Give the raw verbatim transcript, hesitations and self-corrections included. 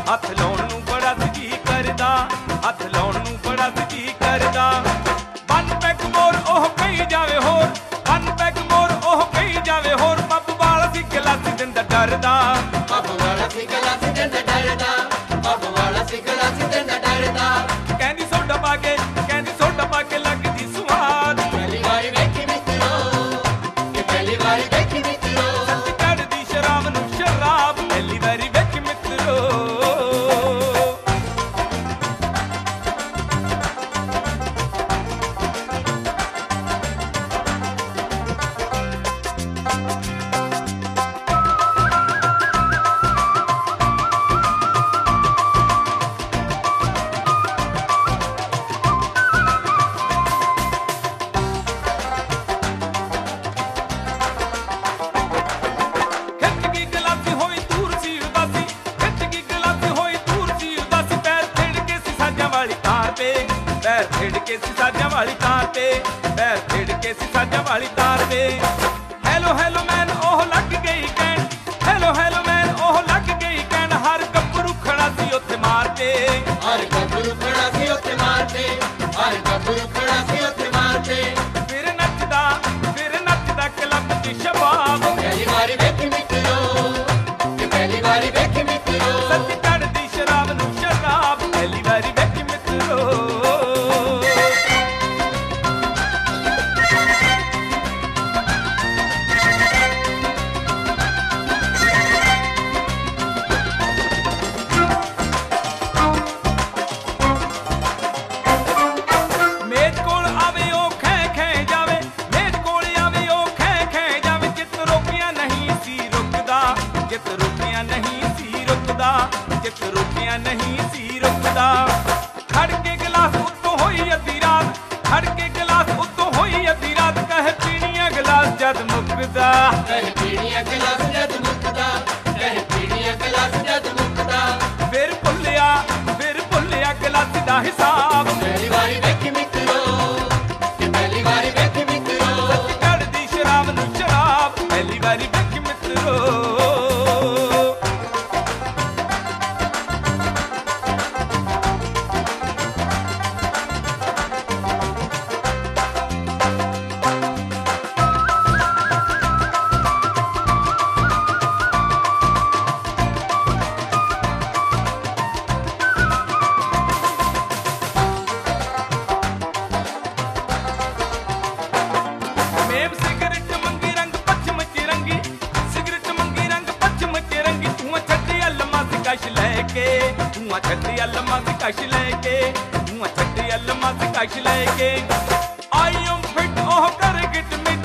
ਹੱਥ ਲਾਉਣ ਨੂੰ ਬੜਾ ਜੀ ਕਰਦਾ, ਹੱਥ ਲਾਉਣ ਨੂੰ ਬੜਾ ਜੀ ਕਰਦਾ। ਬੰਨ ਪੈਗ ਮੋਰ ਉਹ ਕਹੀ ਜਾਵੇ ਹੋਰ, ਬੰਨ ਪੈਗ ਮੋਰ ਉਹ ਕਹੀ ਜਾਵੇ ਹੋਰ। ਪੱਬ ਵਾਲਾ ਸੀ ਗਲਾਸੀ ਦਿੰਦਾ ਡਰਦਾ, ਪੱਬ ਵਾਲਾ ਸੀ ਗਲਾਸੀ ਦਿੰਦਾ ਡਰਦਾ, ਪੱਬ ਵਾਲਾ ਸੀ ਗਲਾਸੀ ਦਿੰਦਾ ਡਰਦਾ। ਕਹਿੰਦੀ ਸੋਡਾ ਪਾ ਕੇ, ਕਹਿੰਦੀ ਸੋਡਾ ਪਾ ਕੇ ਲੱਗਦੀ ਸੁਆਦ। ਪਹਿਲੀ ਵਾਰੀ ਵੇਖੀ ਮਿੱਤਰੋ, ਕਿ ਪਹਿਲੀ ਵਾਰੀ ਵੇਖੀ ਮਿੱਤਰੋ। ਸੱਚ ਚੜ੍ਹਦੀ ਸ਼ਰਾਬ ਨੂੰ ਸ਼ਰਾਬ, ਪਹਿਲੀ ਵਾਰੀ ਵੇਖੀ ਮਿੱਤਰੋ। ਪੈਰ ਛੇੜ ਕੇ ਸੀ ਸਾਜਾਂ ਵਾਲੀ ਤਾਰ ਤੇ, ਪੈਰ ਛੇੜ ਕੇ ਸੀ ਸਾਜਾਂ ਵਾਲੀ ਤਾਰ ਤੇ। ਹੈਲੋ ਹੈਲੋ ਮੈਨ ਉਹ ਲੱਗ ਗਈ ਕਹਿਣ, ਹੈਲੋ ਹੈਲੋ ਮੈਨ ਉਹ ਲੱਗ ਗਈ ਕਹਿਣ। ਹਰ ਗੱਭਰੂ ਖੜਾ ਸੀ ਉੱਥੇ ਮਾਰਤੇ, ਹਰ ਗੱਭਰੂ ਖੜਾ ਸੀ ਉੱਥੇ ਮਾਰਤੇ, ਹਰ ਗੱਭਰੂ ਖੜਾ ਸੀ ਉੱਥੇ ਮਾਰਤੇ। ਫਿਰ ਨੱਚਦਾ, ਫਿਰ ਨੱਚਦਾ ਕਲੱਬ 'ਚ ਸ਼ਬਾਬ। ਪਹਿਲੀ ਵਾਰੀ ਵੇਖੀ ਮਿੱਤਰੋ, ਕਿ ਪਹਿਲੀ ਵਾਰੀ ਵੇਖੀ ਮਿੱਤਰੋ। ਸੱਚ ਚੜ੍ਹਦੀ ਸ਼ਰਾਬ ਨੂੰ ਸ਼ਰਾਬ, ਪਹਿਲੀ ਵਾਰੀ ਵੇਖੀ ਮਿੱਤਰੋ। ਜਿੱਤ ਰੁਕਿਆ ਨਹੀਂ ਸੀ ਰੁਕਦਾ, ਜਿੱਤ ਰੁਕਿਆ ਨਹੀਂ ਸੀ ਰੁਕਦਾ। ਖੜ ਕੇ ਗਲਾਸ ਉੱਤੋਂ ਹੋਈ ਅੱਧੀ ਰਾਤ, ਖੜ ਕੇ ਗਲਾਸ ਉੱਤੋਂ ਹੋਈ ਅੱਧੀ ਰਾਤ। ਕਹੇ ਪੀਣੀਆਂ ਗਲਾਸ ਜਦ ਮੁੱਕਦਾ, ਕਹੇ ਪੀਣੀਆਂ ਗਲਾਸ ਜਦ ਮੁੱਕਦਾ, ਕਹੇ ਪੀਣੀਆਂ ਗਲਾਸ ਜਦ ਮੁੱਕਦਾ। ਫਿਰ ਭੁੱਲਿਆ, ਫਿਰ ਭੁੱਲਿਆ ਗਲਾਸ ਦਾ ਹਿਸਾਬ। ਪਹਿਲੀ ਵਾਰੀ ਵੇਖੀ ਮਿੱਤਰੋ, ਕਿ ਪਹਿਲੀ ਵਾਰੀ ਵੇਖੀ ਮਿੱਤਰੋ। ਸੱਚ ਚੜ੍ਹਦੀ ਸ਼ਰਾਬ ਨੂੰ ਸ਼ਰਾਬ, ਪਹਿਲੀ ਵਾਰੀ ਵੇਖੀ ਮਿੱਤਰੋ। ਸਿਗਰਟ ਮੰਗੀ ਰੰਗ ਪੱਛਮ ਚ ਰੰਗੀ, ਸਿਗਰਟ ਮੰਗੀ ਰੰਗ ਪੱਛਮ ਚ ਰੰਗੀ। ਧੂਆਂ ਛੱਡਿਆ ਲੰਮਾ ਸੀ ਕਸ਼ ਲੈ ਕੇ, ਧੂਆਂ ਛੱਡਿਆ ਲੰਮਾ ਸੀ ਕਸ਼ ਲੈ ਕੇ, ਧੂਆਂ ਛੱਡਿਆ ਲੰਮਾ ਸੀ ਕਸ਼ ਲੈ ਕੇ। ਆਈ ਐਮ ਫਿਟ ਉਹ ਕਰ ਗਿਟ